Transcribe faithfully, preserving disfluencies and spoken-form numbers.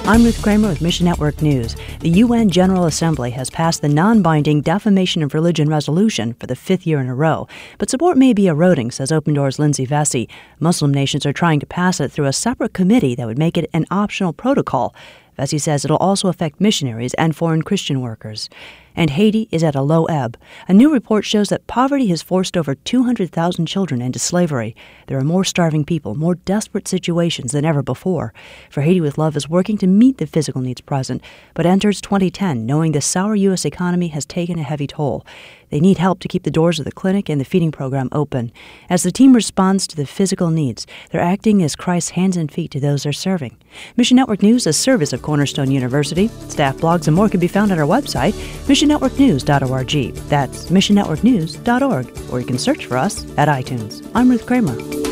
I'm Ruth Kramer with Mission Network News. The U N General Assembly has passed the non-binding Defamation of Religion resolution for the fifth year in a row. But support may be eroding, says Open Doors' Lindsay Vesey. Muslim nations are trying to pass it through a separate committee that would make it an optional protocol. Vesey says it'll also affect missionaries and foreign Christian workers. And Haiti is at a low ebb. A new report shows that poverty has forced over two hundred thousand children into slavery. There are more starving people, more desperate situations than ever before. For Haiti with Love is working to meet the physical needs present, but enters twenty ten knowing the sour U S economy has taken a heavy toll. They need help to keep the doors of the clinic and the feeding program open. As the team responds to the physical needs, they're acting as Christ's hands and feet to those they're serving. Mission Network News is a service of Cornerstone University. Staff blogs and more can be found at our website, mission network news dot org. That's mission network news dot org, or you can search for us at iTunes. I'm Ruth Kramer.